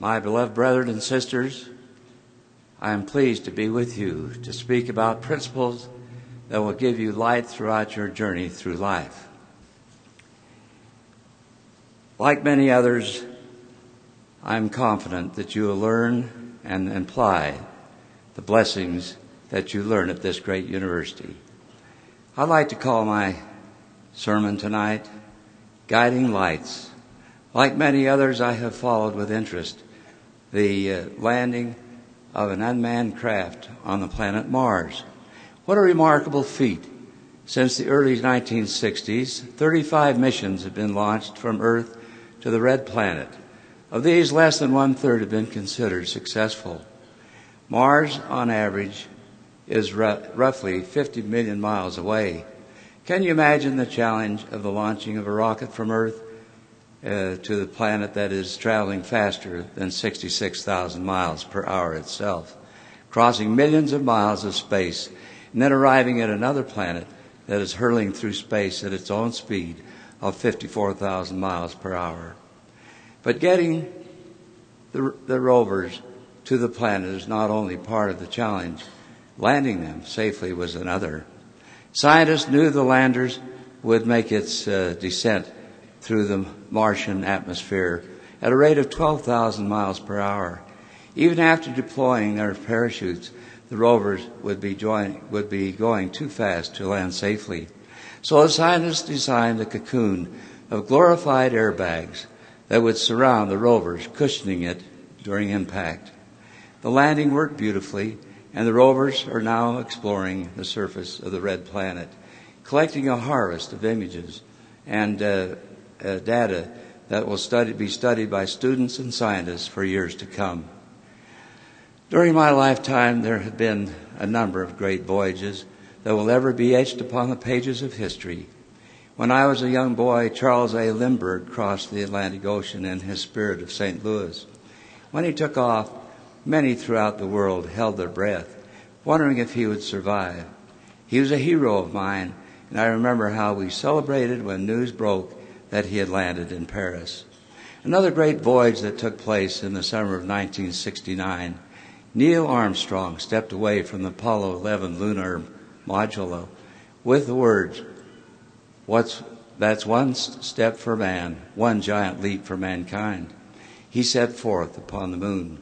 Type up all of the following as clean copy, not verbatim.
My beloved brethren and sisters, I am pleased to be with you to speak about principles that will give you light throughout your journey through life. Like many others, I am confident that you will learn and apply the blessings that you learn at this great university. I'd like to call my sermon tonight, Guiding Lights. Like many others, I have followed with interest the landing of an unmanned craft on the planet Mars. What a remarkable feat. Since the early 1960s, 35 missions have been launched from Earth to the Red Planet. Of these, less than one-third have been considered successful. Mars, on average, is roughly 50 million miles away. Can you imagine the challenge of the launching of a rocket from Earth to the planet that is traveling faster than 66,000 miles per hour itself, crossing millions of miles of space, and then arriving at another planet that is hurtling through space at its own speed of 54,000 miles per hour? But getting the rovers to the planet is not only part of the challenge. Landing them safely was another. Scientists knew the landers would make its descent through the Martian atmosphere at a rate of 12,000 miles per hour. Even after deploying their parachutes, the rovers would be going too fast to land safely. So the scientists designed a cocoon of glorified airbags that would surround the rovers, cushioning it during impact. The landing worked beautifully, and the rovers are now exploring the surface of the Red Planet, collecting a harvest of images and data that will be studied by students and scientists for years to come. During my lifetime, there have been a number of great voyages that will ever be etched upon the pages of history. When I was a young boy, Charles A. Lindbergh crossed the Atlantic Ocean in his Spirit of St. Louis. When he took off, many throughout the world held their breath, wondering if he would survive. He was a hero of mine, and I remember how we celebrated when news broke that he had landed in Paris. Another great voyage that took place in the summer of 1969, Neil Armstrong stepped away from the Apollo 11 lunar module with the words, "That's one step for man, one giant leap for mankind." He set forth upon the moon.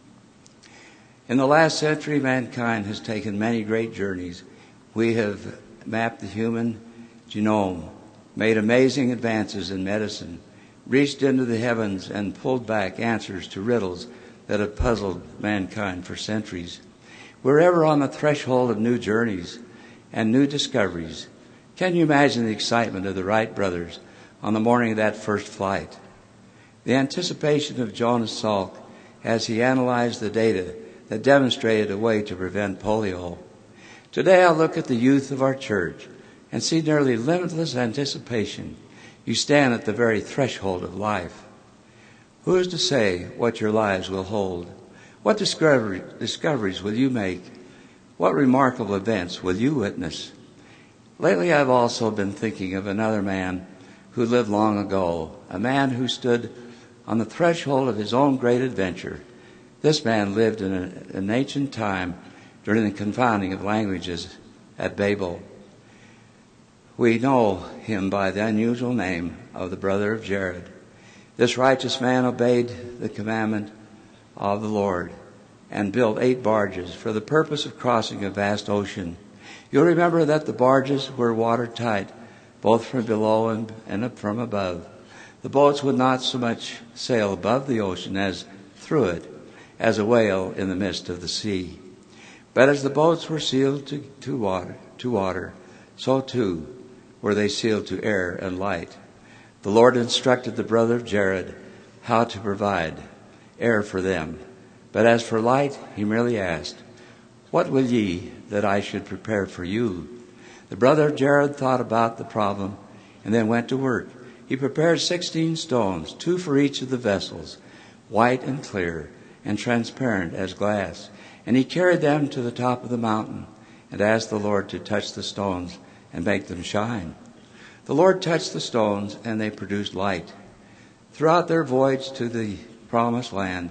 In the last century, mankind has taken many great journeys. We have mapped the human genome, made amazing advances in medicine, reached into the heavens and pulled back answers to riddles that have puzzled mankind for centuries. We're ever on the threshold of new journeys and new discoveries. Can you imagine the excitement of the Wright brothers on the morning of that first flight? The anticipation of Jonas Salk as he analyzed the data that demonstrated a way to prevent polio. Today I look at the youth of our church and see nearly limitless anticipation. You stand at the very threshold of life. Who is to say what your lives will hold? What discoveries will you make? What remarkable events will you witness? Lately I've also been thinking of another man who lived long ago, a man who stood on the threshold of his own great adventure. This man lived in an ancient time during the confounding of languages at Babel. We know him by the unusual name of the brother of Jared. This righteous man obeyed the commandment of the Lord and built 8 barges for the purpose of crossing a vast ocean. You'll remember that the barges were watertight, both from below and from above. The boats would not so much sail above the ocean as through it, as a whale in the midst of the sea. But as the boats were sealed to water, so too were they sealed to air and light. The Lord instructed the brother of Jared how to provide air for them. But as for light, he merely asked, "What will ye that I should prepare for you?" The brother of Jared thought about the problem and then went to work. He prepared 16 stones, 2 for each of the vessels, white and clear and transparent as glass. And he carried them to the top of the mountain and asked the Lord to touch the stones and make them shine. The Lord touched the stones and they produced light. Throughout their voyage to the promised land,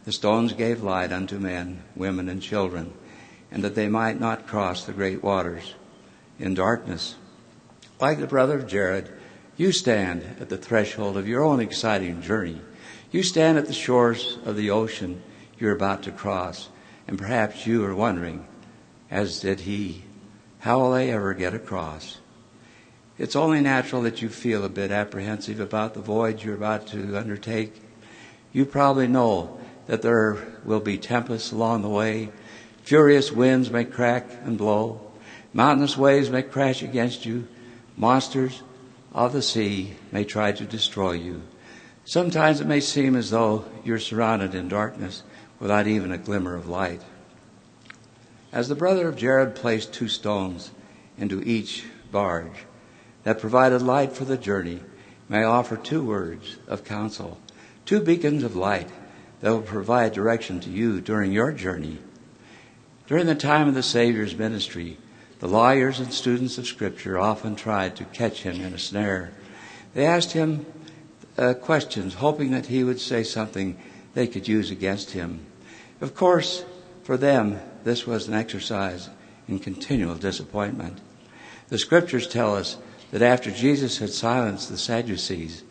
The stones gave light unto men, women, and children, and that they might not cross the great waters in darkness. Like the brother of Jared, you stand at the threshold of your own exciting journey. You stand at the shores of the ocean you're about to cross, and perhaps you are wondering, as did he, how will they ever get across? It's only natural that you feel a bit apprehensive about the voyage you're about to undertake. You probably know that there will be tempests along the way. Furious winds may crack and blow. Mountainous waves may crash against you. Monsters of the sea may try to destroy you. Sometimes it may seem as though you're surrounded in darkness without even a glimmer of light. As the brother of Jared placed 2 stones into each barge that provided light for the journey, may I offer 2 words of counsel, 2 beacons of light that will provide direction to you during your journey. During the time of the Savior's ministry, the lawyers and students of Scripture often tried to catch him in a snare. They asked him questions, hoping that he would say something they could use against him. Of course, for them, this was an exercise in continual disappointment. The Scriptures tell us that after Jesus had silenced the Sadducees,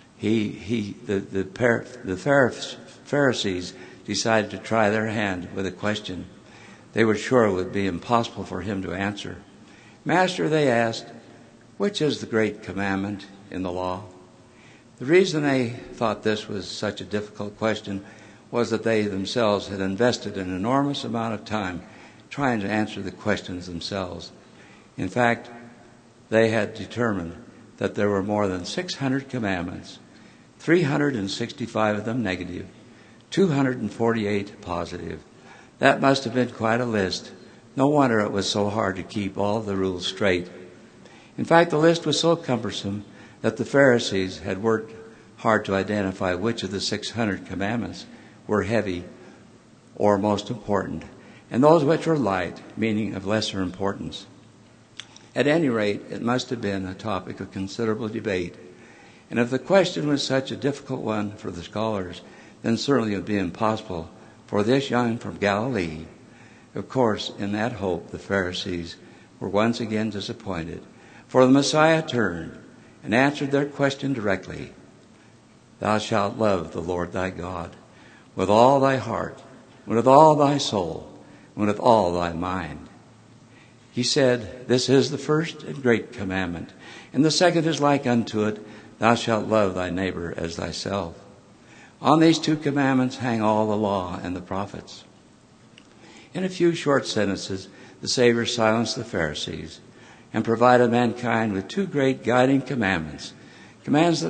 the Pharisees decided to try their hand with a question they were sure would be impossible for him to answer. Master, they asked, which is the great commandment in the law? The reason they thought this was such a difficult question was that they themselves had invested an enormous amount of time trying to answer the questions themselves. In fact, they had determined that there were more than 600 commandments, 365 of them negative, 248 positive. That must have been quite a list. No wonder it was so hard to keep all the rules straight. In fact, the list was so cumbersome that the Pharisees had worked hard to identify which of the 600 commandments were heavy or most important, and those which were light, meaning of lesser importance. At any rate, it must have been a topic of considerable debate. And if the question was such a difficult one for the scholars, then certainly it would be impossible for this young from Galilee. Of course, in that hope, the Pharisees were once again disappointed. For the Messiah turned and answered their question directly. Thou shalt love the Lord thy God with all thy heart, and with all thy soul, and with all thy mind. He said, this is the first and great commandment, and the second is like unto it, thou shalt love thy neighbor as thyself. On these 2 commandments hang all the law and the prophets. In a few short sentences, the Savior silenced the Pharisees and provided mankind with 2 great guiding commandments, commandments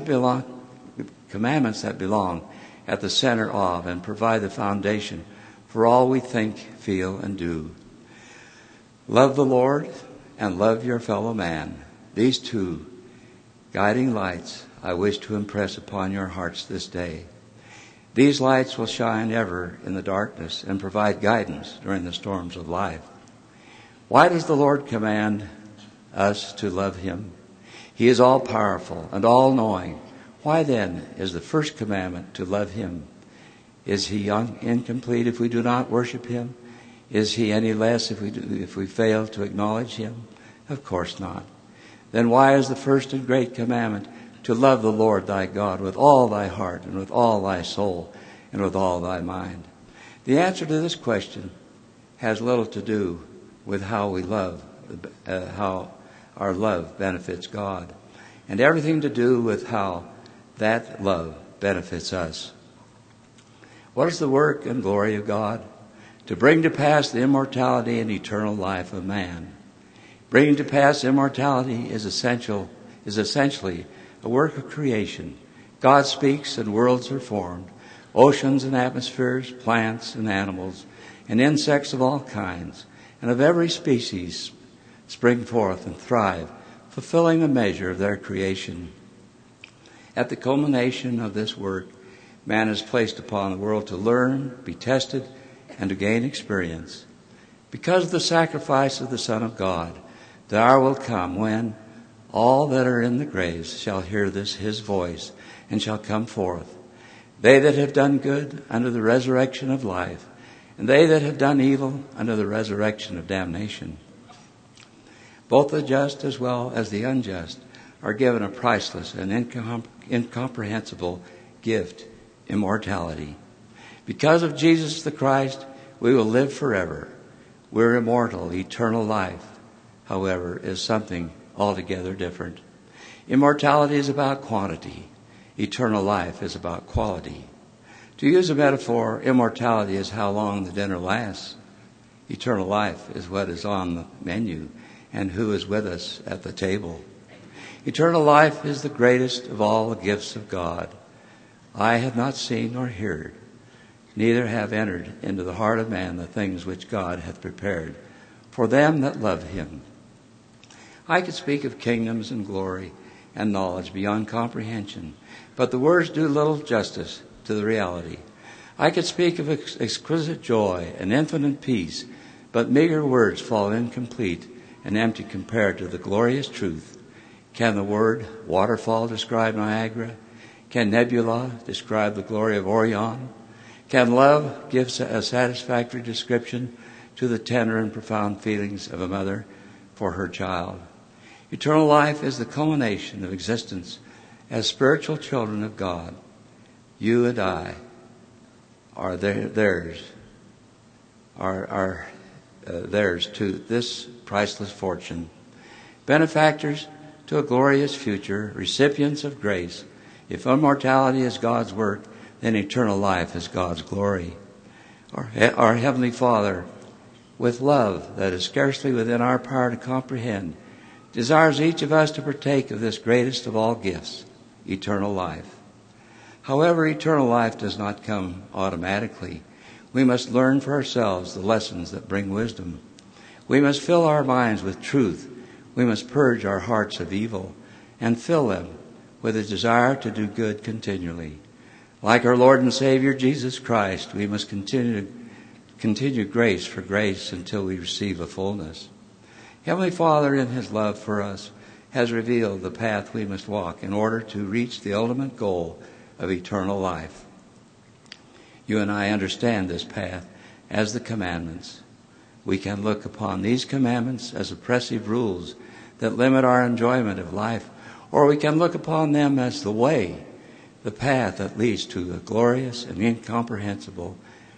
that belong at the center of and provide the foundation for all we think, feel, and do. Love the Lord and love your fellow man. These 2 guiding lights I wish to impress upon your hearts this day. These lights will shine ever in the darkness and provide guidance during the storms of life. Why does the Lord command us to love him? He is all-powerful and all-knowing. Why then is the first commandment to love him? Is he incomplete if we do not worship him? Is he any less if we fail to acknowledge him? Of course not. Then why is the first and great commandment to love the Lord thy God with all thy heart and with all thy soul and with all thy mind? The answer to this question has little to do with how we love, how our love benefits God, and everything to do with how that love benefits us. What is the work and glory of God? To bring to pass the immortality and eternal life of man. Bringing to pass immortality is essentially a work of creation. God speaks and worlds are formed. Oceans and atmospheres, plants and animals, and insects of all kinds, and of every species spring forth and thrive, fulfilling the measure of their creation. At the culmination of this work, man is placed upon the world to learn, be tested, and to gain experience. Because of the sacrifice of the Son of God, the hour will come when all that are in the graves shall hear his voice and shall come forth. They that have done good unto the resurrection of life, and they that have done evil unto the resurrection of damnation. Both the just as well as the unjust are given a priceless and incomprehensible gift, immortality. Because of Jesus the Christ, we will live forever. We're immortal. Eternal life, however, is something altogether different. Immortality is about quantity. Eternal life is about quality. To use a metaphor, immortality is how long the dinner lasts. Eternal life is what is on the menu and who is with us at the table. Eternal life is the greatest of all the gifts of God. Eye have not seen nor heard, neither have entered into the heart of man the things which God hath prepared for them that love him. I could speak of kingdoms and glory and knowledge beyond comprehension, but the words do little justice to the reality. I could speak of exquisite joy and infinite peace, but meager words fall incomplete and empty compared to the glorious truth. Can the word waterfall describe Niagara? Can nebula describe the glory of Orion? Can love give a satisfactory description to the tender and profound feelings of a mother for her child? Eternal life is the culmination of existence as spiritual children of God. You and I are theirs to this priceless fortune. Benefactors to a glorious future, recipients of grace. If immortality is God's work, then eternal life is God's glory. Our Heavenly Father, with love that is scarcely within our power to comprehend, desires each of us to partake of this greatest of all gifts, eternal life. However, eternal life does not come automatically. We must learn for ourselves the lessons that bring wisdom. We must fill our minds with truth. We must purge our hearts of evil and fill them with a desire to do good continually. Like our Lord and Savior Jesus Christ, we must continue grace for grace until we receive a fullness. Heavenly Father, in his love for us, has revealed the path we must walk in order to reach the ultimate goal of eternal life. You and I understand this path as the commandments. We can look upon these commandments as oppressive rules that limit our enjoyment of life, or we can look upon them as the way, the path that leads to a glorious and incomprehensible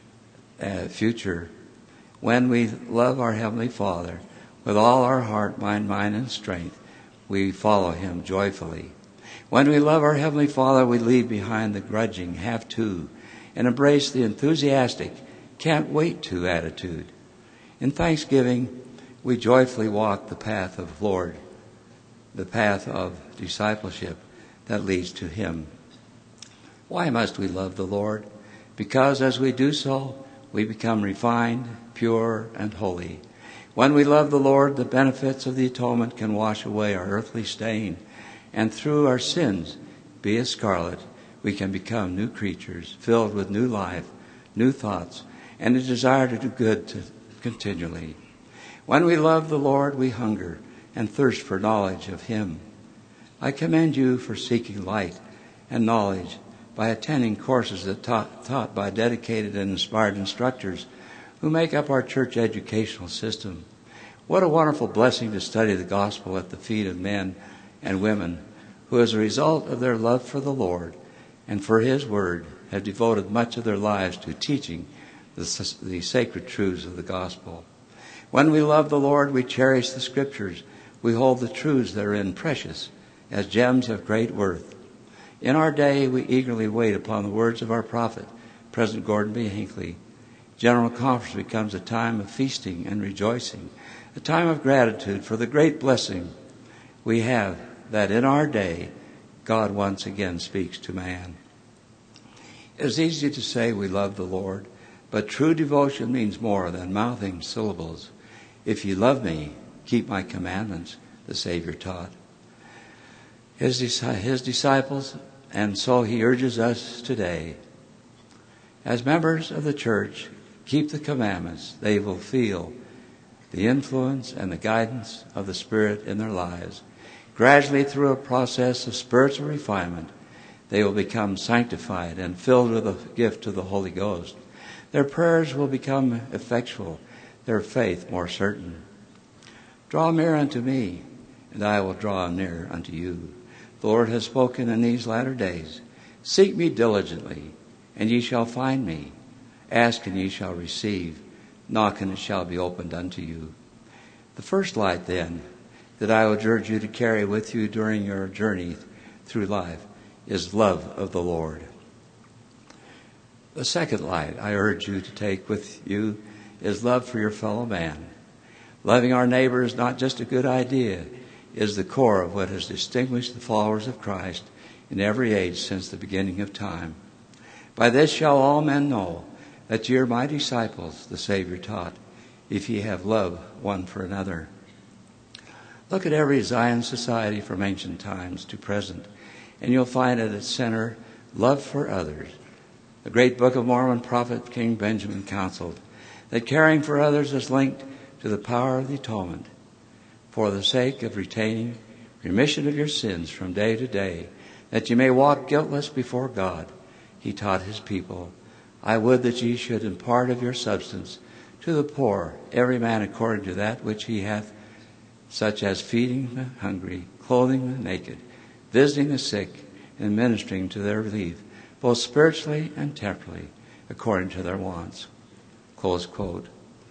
future. When we love our Heavenly Father with all our heart, mind, and strength, we follow him joyfully. When we love our Heavenly Father, we leave behind the grudging have to and embrace the enthusiastic can't wait to attitude. In thanksgiving, we joyfully walk the path of Lord, the path of discipleship that leads to him. Why must we love the Lord? Because as we do so, we become refined, pure, and holy. When we love the Lord, the benefits of the atonement can wash away our earthly stain, and through our sins, be as scarlet, we can become new creatures, filled with new life, new thoughts, and a desire to do good continually. When we love the Lord, we hunger and thirst for knowledge of him. I commend you for seeking light and knowledge by attending courses that taught by dedicated and inspired instructors who make up our church educational system. What a wonderful blessing to study the gospel at the feet of men and women who, as a result of their love for the Lord and for his word, have devoted much of their lives to teaching the sacred truths of the gospel. When we love the Lord, we cherish the scriptures. We hold the truths therein precious as gems of great worth. In our day, we eagerly wait upon the words of our prophet, President Gordon B. Hinckley. General Conference becomes a time of feasting and rejoicing, a time of gratitude for the great blessing we have that in our day, God once again speaks to man. It is easy to say we love the Lord, but true devotion means more than mouthing syllables. If you love me, keep my commandments, the Savior taught his disciples, and so he urges us today. As members of the church, keep the commandments. They will feel the influence and the guidance of the Spirit in their lives. Gradually, through a process of spiritual refinement, they will become sanctified and filled with the gift of the Holy Ghost. Their prayers will become effectual, their faith more certain. Draw near unto me, and I will draw near unto you. The Lord has spoken in these latter days. Seek me diligently, and ye shall find me. Ask, and ye shall receive. Knock, and it shall be opened unto you. The first light, then, that I would urge you to carry with you during your journey through life is love of the Lord. The second light I urge you to take with you is love for your fellow man. Loving our neighbor is not just a good idea, it is the core of what has distinguished the followers of Christ in every age since the beginning of time. By this shall all men know that ye are my disciples, the Savior taught, if ye have love one for another. Look at every Zion society from ancient times to present, and you'll find at its center love for others. The great Book of Mormon prophet King Benjamin counseled that caring for others is linked to the power of the atonement. For the sake of retaining remission of your sins from day to day, that ye may walk guiltless before God, he taught his people, I would that ye should impart of your substance to the poor, every man according to that which he hath, such as feeding the hungry, clothing the naked, visiting the sick, and ministering to their relief, both spiritually and temporally, according to their wants. Close quote.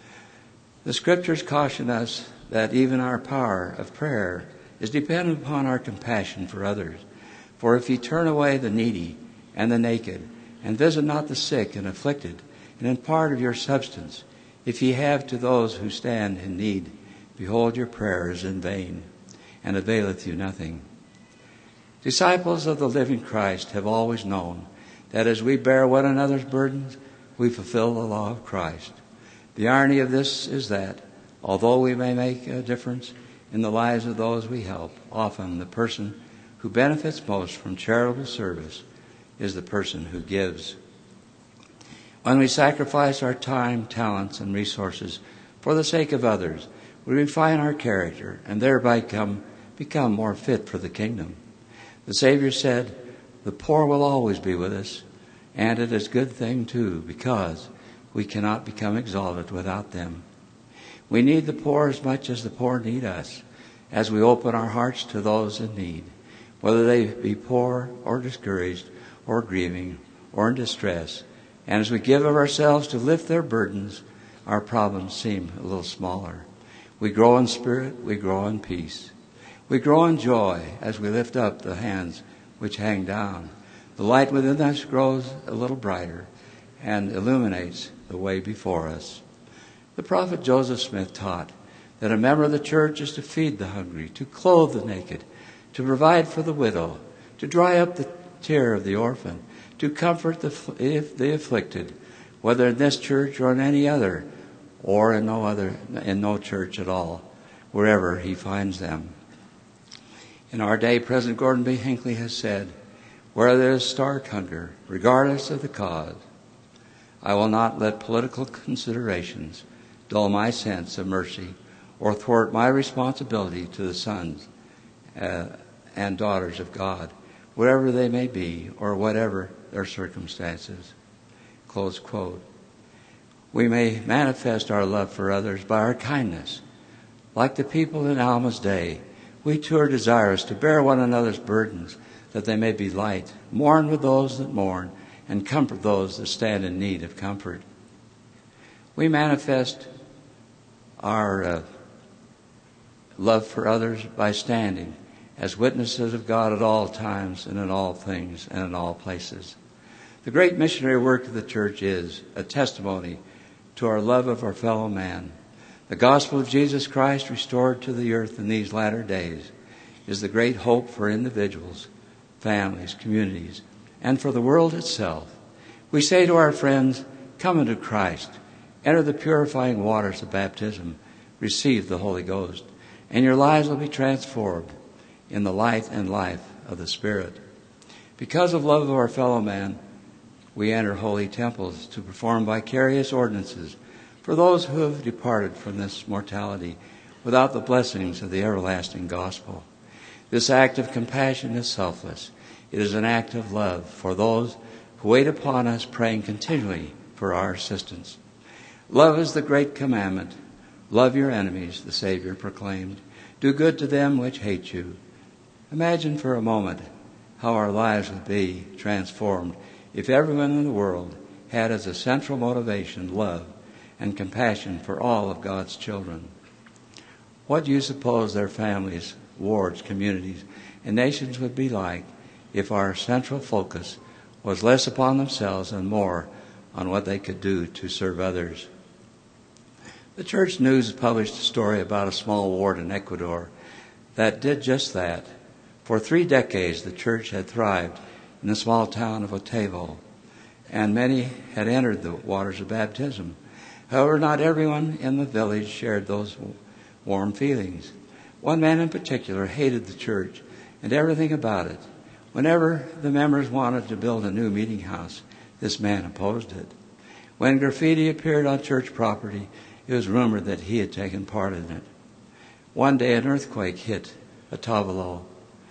The Scriptures caution us that even our power of prayer is dependent upon our compassion for others. For if ye turn away the needy and the naked, and visit not the sick and afflicted, and impart of your substance, if ye have to those who stand in need, behold, your prayer is in vain, and availeth you nothing. Disciples of the living Christ have always known that as we bear one another's burdens, we fulfill the law of Christ. The irony of this is that, although we may make a difference in the lives of those we help, often the person who benefits most from charitable service is the person who gives. When we sacrifice our time, talents, and resources for the sake of others, we refine our character and thereby become more fit for the kingdom. The Savior said, the poor will always be with us, and it is a good thing too, because we cannot become exalted without them. We need the poor as much as the poor need us, as we open our hearts to those in need, whether they be poor or discouraged or grieving or in distress. And as we give of ourselves to lift their burdens, our problems seem a little smaller. We grow in spirit, we grow in peace. We grow in joy as we lift up the hands which hang down. The light within us grows a little brighter and illuminates the way before us. The prophet Joseph Smith taught that a member of the church is to feed the hungry, to clothe the naked, to provide for the widow, to dry up the tear of the orphan, to comfort the afflicted, whether in this church or in any other, or in no church at all, wherever he finds them. In our day, President Gordon B. Hinckley has said, where there is stark hunger, regardless of the cause, I will not let political considerations dull my sense of mercy or thwart my responsibility to the sons and daughters of God, wherever they may be or whatever their circumstances. Close quote. We may manifest our love for others by our kindness. Like the people in Alma's day, we too are desirous to bear one another's burdens, that they may be light, mourn with those that mourn, and comfort those that stand in need of comfort. We manifest our love for others by standing as witnesses of God at all times and in all things and in all places. The great missionary work of the church is a testimony to our love of our fellow man. The gospel of Jesus Christ restored to the earth in these latter days is the great hope for individuals, families, communities, and for the world itself. We say to our friends, come into Christ, enter the purifying waters of baptism, receive the Holy Ghost, and your lives will be transformed in the light and life of the Spirit. Because of love of our fellow man, we enter holy temples to perform vicarious ordinances for those who have departed from this mortality without the blessings of the everlasting gospel. This act of compassion is selfless. It is an act of love for those who wait upon us, praying continually for our assistance. Love is the great commandment. Love your enemies, the Savior proclaimed. Do good to them which hate you. Imagine for a moment how our lives would be transformed if everyone in the world had as a central motivation love and compassion for all of God's children. What do you suppose their families, wards, communities, and nations would be like if our central focus was less upon themselves and more on what they could do to serve others? The Church News published a story about a small ward in Ecuador that did just that. For 3 decades, the church had thrived in the small town of Otavo, and many had entered the waters of baptism. However, not everyone in the village shared those warm feelings. One man in particular hated the church and everything about it. Whenever the members wanted to build a new meeting house, this man opposed it. When graffiti appeared on church property, it was rumored that he had taken part in it. One day an earthquake hit Otavalo,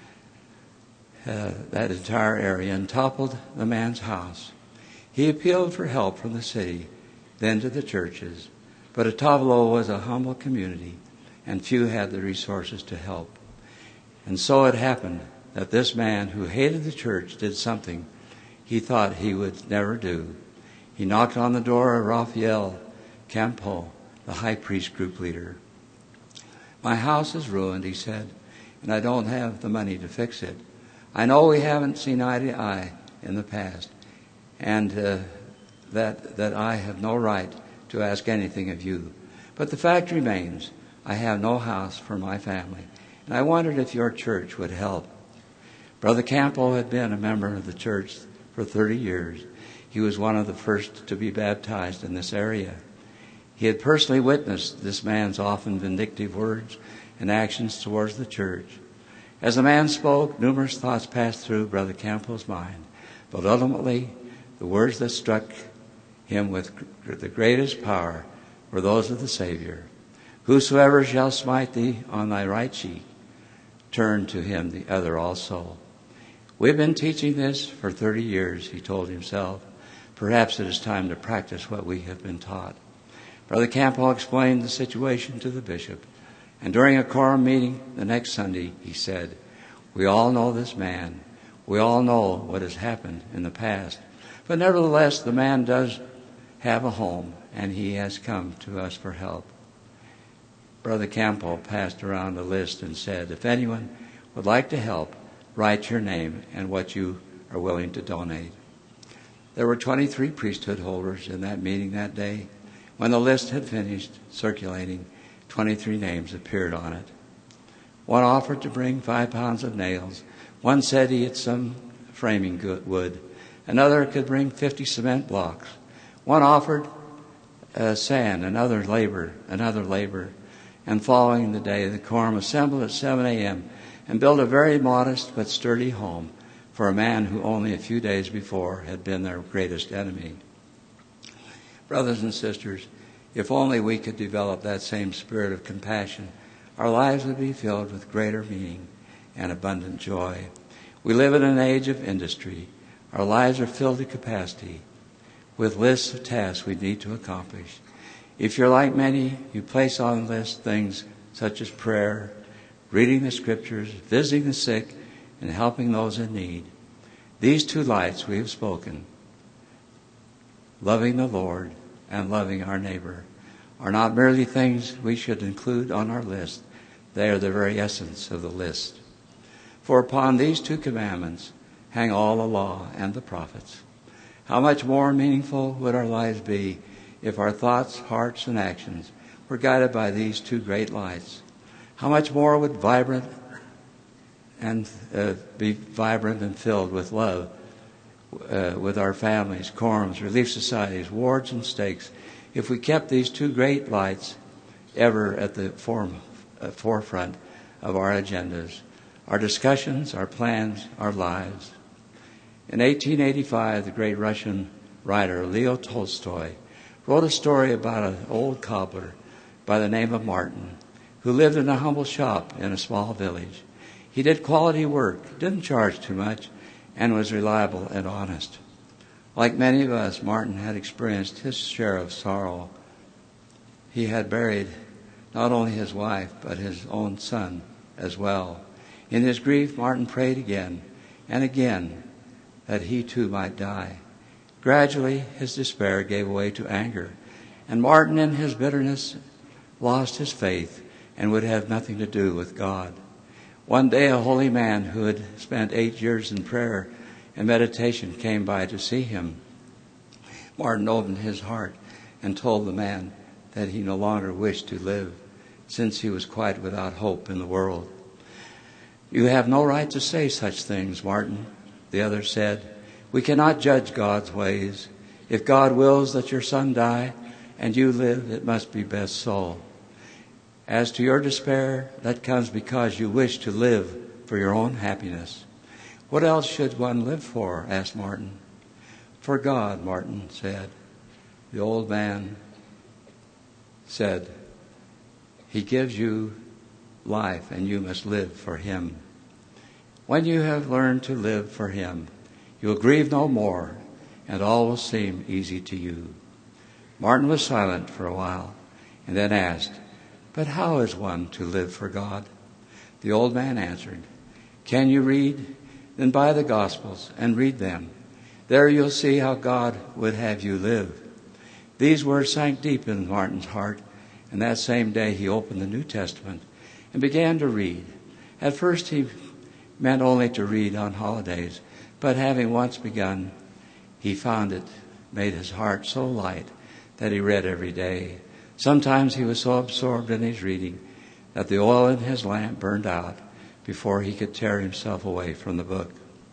that entire area, and toppled the man's house. He appealed for help from the city, then to the churches. But Otavalo was a humble community, and few had the resources to help. And so it happened that this man who hated the church did something he thought he would never do. He knocked on the door of Rafael Campo, the high priest group leader. "My house is ruined," he said, "and I don't have the money to fix it. I know we haven't seen eye to eye in the past, and that I have no right to ask anything of you. But the fact remains, I have no house for my family, and I wondered if your church would help." Brother Campo had been a member of the church for 30 years. He was one of the first to be baptized in this area. He had personally witnessed this man's often vindictive words and actions towards the church. As the man spoke, numerous thoughts passed through Brother Campo's mind, but ultimately, the words that struck him with the greatest power were those of the Savior. "Whosoever shall smite thee on thy right cheek, turn to him the other also." We've been teaching this for 30 years, he told himself. Perhaps it is time to practice what we have been taught. Brother Campo explained the situation to the bishop, and during a quorum meeting the next Sunday, he said, "We all know this man. We all know what has happened in the past. But nevertheless, the man does have a home, and he has come to us for help." Brother Campo passed around a list and said, "If anyone would like to help, write your name and what you are willing to donate." There were 23 priesthood holders in that meeting that day. When the list had finished circulating, 23 names appeared on it. One offered to bring 5 pounds of nails. One said he had some framing wood. Another could bring 50 cement blocks. One offered sand, another labor. And following the day, the quorum assembled at 7 a.m. and built a very modest but sturdy home for a man who only a few days before had been their greatest enemy. Brothers and sisters, if only we could develop that same spirit of compassion, our lives would be filled with greater meaning and abundant joy. We live in an age of industry. Our lives are filled to capacity with lists of tasks we need to accomplish. If you're like many, you place on the list things such as prayer, reading the scriptures, visiting the sick, and helping those in need. These 2 lights we have spoken, loving the Lord and loving our neighbor, are not merely things we should include on our list. They are the very essence of the list. For upon these 2 commandments hang all the law and the prophets. How much more meaningful would our lives be if our thoughts, hearts, and actions were guided by these 2 great lights? How much more would be vibrant and filled with love with our families, quorums, relief societies, wards, and stakes if we kept these 2 great lights ever at the forefront of our agendas, our discussions, our plans, our lives. In 1885, the great Russian writer Leo Tolstoy wrote a story about an old cobbler by the name of Martin who lived in a humble shop in a small village. He did quality work, didn't charge too much, and was reliable and honest. Like many of us, Martin had experienced his share of sorrow. He had buried not only his wife, but his own son as well. In his grief, Martin prayed again and again that he too might die. Gradually, his despair gave way to anger, and Martin, in his bitterness, lost his faith and would have nothing to do with God. One day, a holy man who had spent 8 years in prayer and meditation came by to see him. Martin opened his heart and told the man that he no longer wished to live, since he was quite without hope in the world. "You have no right to say such things, Martin," the other said. "We cannot judge God's ways. If God wills that your son die and you live, it must be best so. As to your despair, that comes because you wish to live for your own happiness." "What else should one live for?" asked Martin. "For God," Martin said. The old man said, "He gives you life and you must live for Him. When you have learned to live for Him, you will grieve no more and all will seem easy to you." Martin was silent for a while and then asked, "But how is one to live for God?" The old man answered, "Can you read? Then buy the Gospels and read them. There you'll see how God would have you live." These words sank deep in Martin's heart, and that same day he opened the New Testament and began to read. At first he meant only to read on holidays, but having once begun, he found it made his heart so light that he read every day. Sometimes he was so absorbed in his reading that the oil in his lamp burned out before he could tear himself away from the book.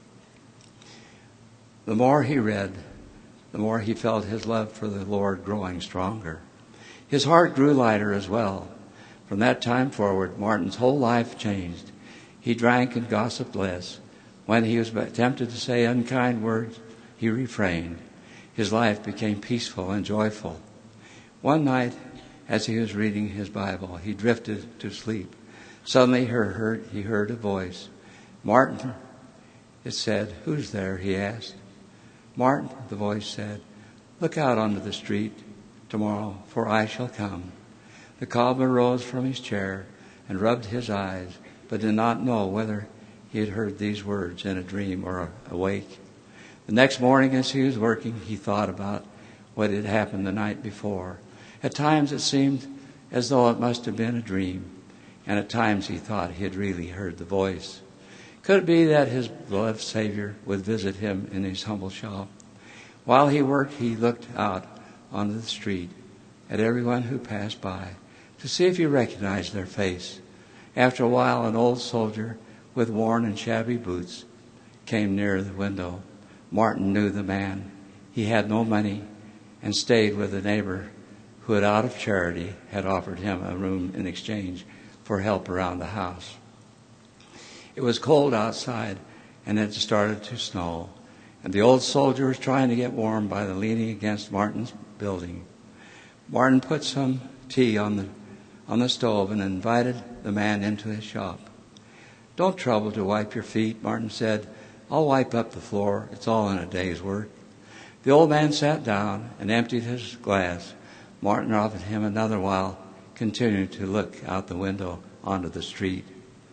The more he read, the more he felt his love for the Lord growing stronger. His heart grew lighter as well. From that time forward, Martin's whole life changed. He drank and gossiped less. When he was tempted to say unkind words, he refrained. His life became peaceful and joyful. One night, as he was reading his Bible, he drifted to sleep. Suddenly he heard a voice. "Martin," it said. "Who's there?" he asked. "Martin," the voice said, "look out onto the street tomorrow, for I shall come." The cobbler rose from his chair and rubbed his eyes, but did not know whether he had heard these words in a dream or awake. The next morning, as he was working, he thought about what had happened the night before. At times it seemed as though it must have been a dream, and at times he thought he had really heard the voice. Could it be that his beloved Savior would visit him in his humble shop? While he worked, he looked out onto the street at everyone who passed by to see if he recognized their face. After a while, an old soldier with worn and shabby boots came near the window. Martin knew the man. He had no money and stayed with a neighbor who had, out of charity, had offered him a room in exchange for help around the house. It was cold outside, and it started to snow, and the old soldier was trying to get warm by leaning against Martin's building. Martin put some tea on the stove and invited the man into his shop. "Don't trouble to wipe your feet," Martin said. "I'll wipe up the floor. It's all in a day's work." The old man sat down and emptied his glass. Martin offered him another while continuing to look out the window onto the street.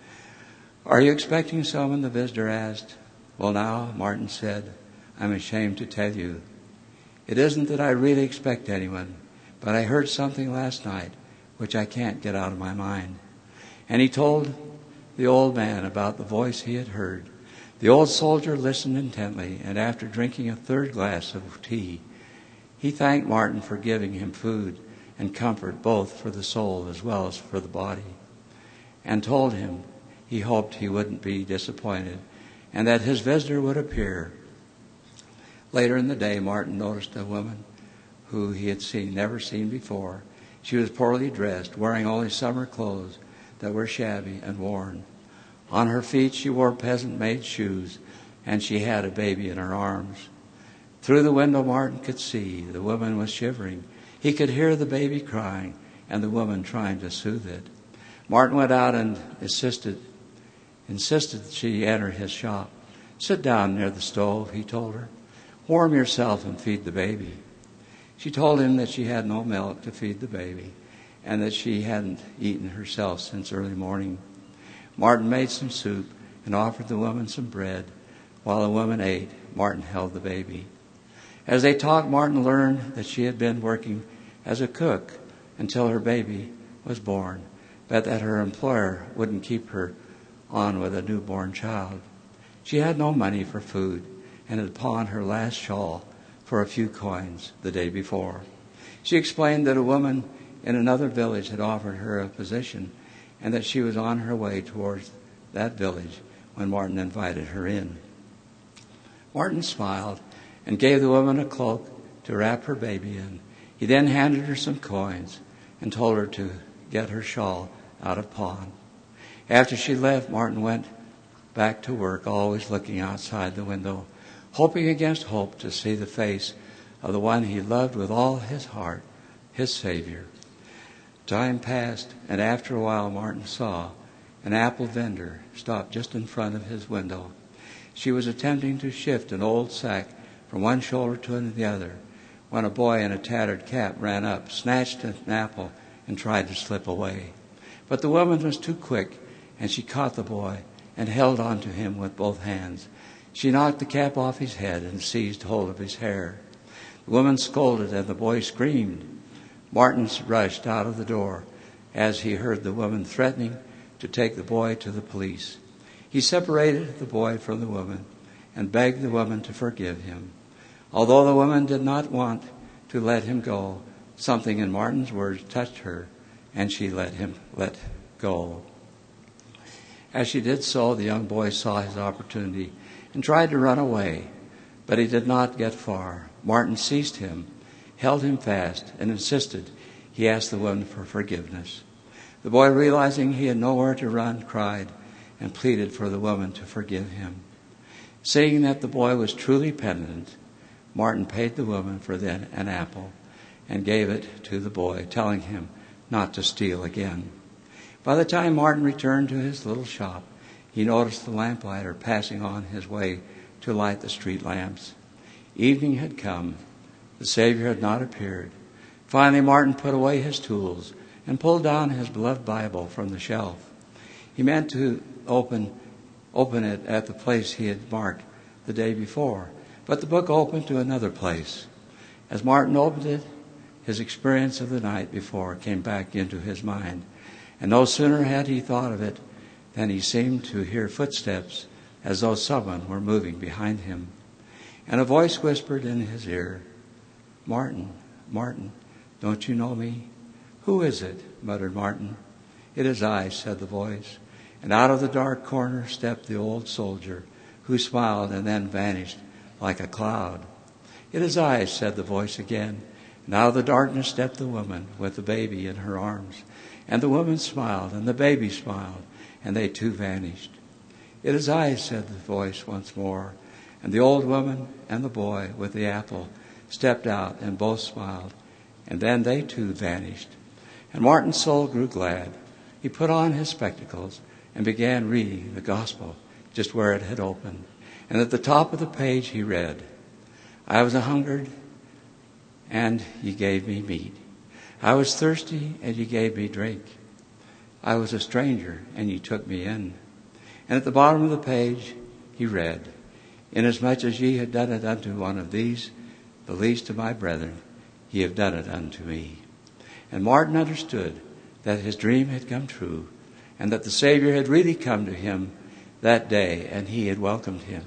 "Are you expecting someone?" the visitor asked. "Well, now," Martin said, "I'm ashamed to tell you. It isn't that I really expect anyone, but I heard something last night which I can't get out of my mind." And he told the old man about the voice he had heard. The old soldier listened intently, and after drinking a third glass of tea, he thanked Martin for giving him food and comfort both for the soul as well as for the body, and told him he hoped he wouldn't be disappointed and that his visitor would appear. Later in the day, Martin noticed a woman who he had never seen before. She was poorly dressed, wearing only summer clothes that were shabby and worn. On her feet she wore peasant-made shoes, and she had a baby in her arms. Through the window, Martin could see the woman was shivering. He could hear the baby crying and the woman trying to soothe it. Martin went out and insisted she enter his shop. Sit down near the stove, he told her. Warm yourself and feed the baby. She told him that she had no milk to feed the baby and that she hadn't eaten herself since early morning. Martin made some soup and offered the woman some bread. While the woman ate, Martin held the baby. As they talked, Martin learned that she had been working as a cook until her baby was born, but that her employer wouldn't keep her on with a newborn child. She had no money for food and had pawned her last shawl for a few coins the day before. She explained that a woman in another village had offered her a position and that she was on her way towards that village when Martin invited her in. Martin smiled and gave the woman a cloak to wrap her baby in. He then handed her some coins and told her to get her shawl out of pawn. After she left, Martin went back to work, always looking outside the window, hoping against hope to see the face of the one he loved with all his heart, his Savior. Time passed, and after a while Martin saw an apple vendor stop just in front of his window. She was attempting to shift an old sack from one shoulder to the other when a boy in a tattered cap ran up, snatched an apple, and tried to slip away. But the woman was too quick, and she caught the boy and held on to him with both hands. She knocked the cap off his head and seized hold of his hair. The woman scolded and the boy screamed. Martin rushed out of the door as he heard the woman threatening to take the boy to the police. He separated the boy from the woman and begged the woman to forgive him. Although the woman did not want to let him go, something in Martin's words touched her, and she let him let go. As she did so, the young boy saw his opportunity and tried to run away, but he did not get far. Martin seized him, held him fast, and insisted he ask the woman for forgiveness. The boy, realizing he had nowhere to run, cried and pleaded for the woman to forgive him. Seeing that the boy was truly penitent, Martin paid the woman for an apple and gave it to the boy, telling him not to steal again. By the time Martin returned to his little shop, he noticed the lamplighter passing on his way to light the street lamps. Evening had come. The Savior had not appeared. Finally, Martin put away his tools and pulled down his beloved Bible from the shelf. He meant to open it at the place he had marked the day before, but the book opened to another place. As Martin opened it, his experience of the night before came back into his mind, and no sooner had he thought of it than he seemed to hear footsteps as though someone were moving behind him. And a voice whispered in his ear, "Martin, Martin, don't you know me?" "Who is it?" muttered Martin. "It is I," said the voice. And out of the dark corner stepped the old soldier, who smiled and then vanished like a cloud. "It is I," said the voice again. And out of the darkness stepped the woman with the baby in her arms. And the woman smiled, and the baby smiled, and they too vanished. "It is I," said the voice once more. And the old woman and the boy with the apple stepped out, and both smiled, and then they too vanished. And Martin's soul grew glad. He put on his spectacles and began reading the gospel just where it had opened. And at the top of the page he read, "I was a-hungered, and ye gave me meat. I was thirsty, and ye gave me drink. I was a stranger, and ye took me in." And at the bottom of the page he read, "Inasmuch as ye have done it unto one of these, the least of my brethren, ye have done it unto me." And Martin understood that his dream had come true, and that the Savior had really come to him that day, and he had welcomed him.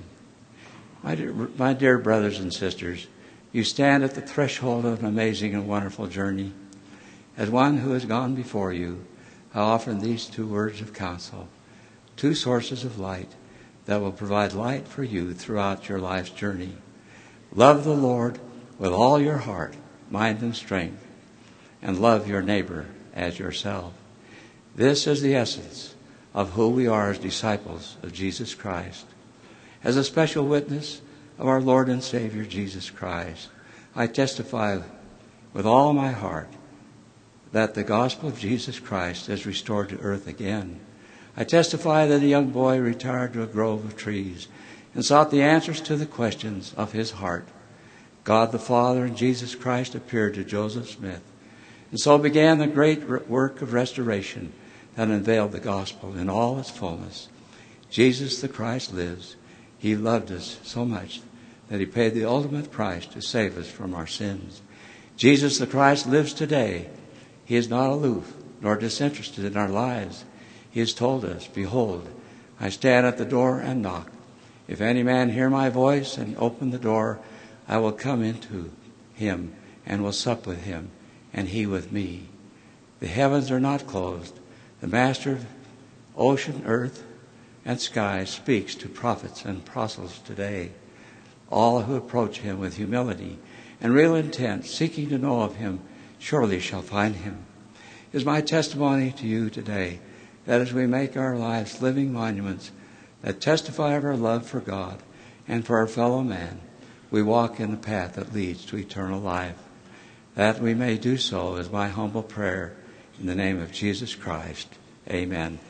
My dear brothers and sisters, you stand at the threshold of an amazing and wonderful journey. As one who has gone before you, I offer these 2 words of counsel, 2 sources of light that will provide light for you throughout your life's journey. Love the Lord with all your heart, mind, and strength, and love your neighbor as yourself. This is the essence of who we are as disciples of Jesus Christ. As a special witness of our Lord and Savior Jesus Christ, I testify with all my heart that the gospel of Jesus Christ is restored to earth again. I testify that a young boy retired to a grove of trees and sought the answers to the questions of his heart. God the Father and Jesus Christ appeared to Joseph Smith. And so began the great work of restoration that unveiled the gospel in all its fullness. Jesus the Christ lives. He loved us so much that he paid the ultimate price to save us from our sins. Jesus the Christ lives today. He is not aloof nor disinterested in our lives. He has told us, "Behold, I stand at the door and knock. If any man hear my voice and open the door, I will come into him and will sup with him, and he with me." The heavens are not closed. The Master of ocean, earth, and sky speaks to prophets and apostles today. All who approach him with humility and real intent, seeking to know of him, surely shall find him. It is my testimony to you today that as we make our lives living monuments that testify of our love for God and for our fellow man, we walk in the path that leads to eternal life. That we may do so is my humble prayer in the name of Jesus Christ. Amen.